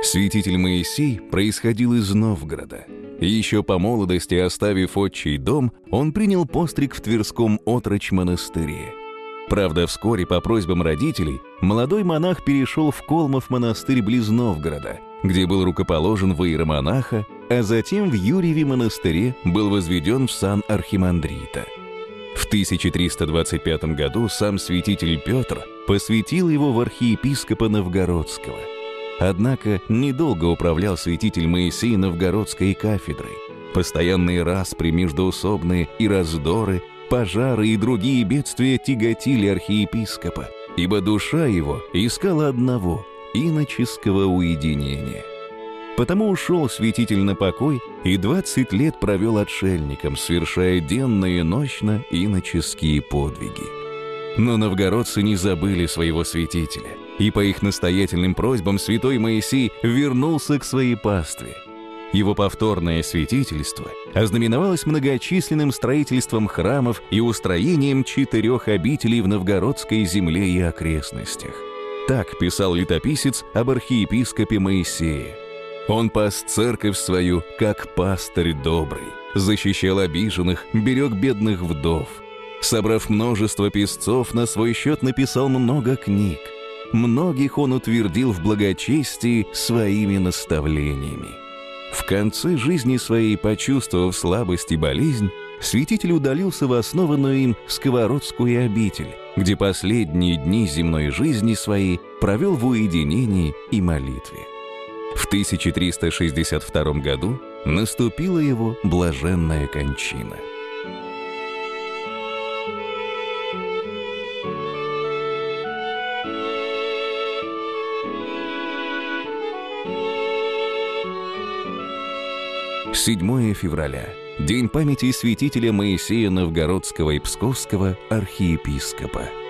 Святитель Моисей происходил из Новгорода. И еще по молодости, оставив отчий дом, он принял постриг в Тверском отрочь-монастыре. Правда, вскоре по просьбам родителей молодой монах перешел в Колмов монастырь близ Новгорода, где был рукоположен в иеромонаха, а затем в Юрьеве монастыре был возведен в сан архимандрита. В 1325 году сам святитель Петр посвятил его в архиепископа Новгородского. Однако недолго управлял святитель Моисей новгородской кафедрой. Постоянные распри междоусобные и раздоры, пожары и другие бедствия тяготили архиепископа, ибо душа его искала одного – иноческого уединения. Потому ушел святитель на покой и 20 лет провел отшельником, совершая денно и нощно иноческие подвиги. Но новгородцы не забыли своего святителя, и по их настоятельным просьбам святой Моисей вернулся к своей пастве. Его повторное святительство ознаменовалось многочисленным строительством храмов и устроением 4 обителей в новгородской земле и окрестностях. Так писал летописец об архиепископе Моисее. Он пас церковь свою, как пастырь добрый, защищал обиженных, берег бедных вдов. Собрав множество писцов, на свой счет написал много книг. Многих он утвердил в благочестии своими наставлениями. В конце жизни своей, почувствовав слабость и болезнь, святитель удалился в основанную им Сковородскую обитель, где последние дни земной жизни своей провел в уединении и молитве. В 1362 году наступила его блаженная кончина. «7 февраля. День памяти святителя Моисея Новгородского и Псковского архиепископа.